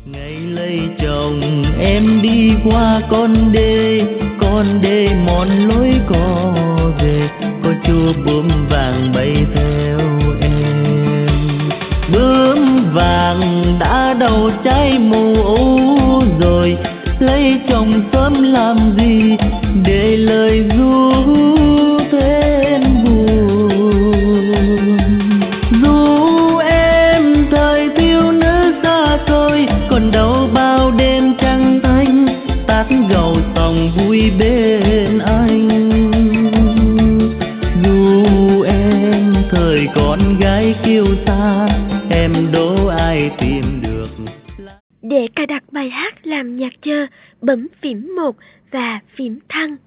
Ngày lấy chồng em đi qua con đê mòn lối cò về, có chua bướm vàng bay theo em. Bướm vàng đã đầu trái mù ấu rồi, lấy chồng sớm làm gì để lời ru thêm buồn. Dù em thời thiếu nữ xa xôi, còn đâu bao đêm trăng thanh tát gầu sòng vui bên anh. Dù em thời con gái kiêu sa, em đố ai tìm được. Để cài đặt bài hát làm nhạc chờ, bấm phím 1 và phím thăng.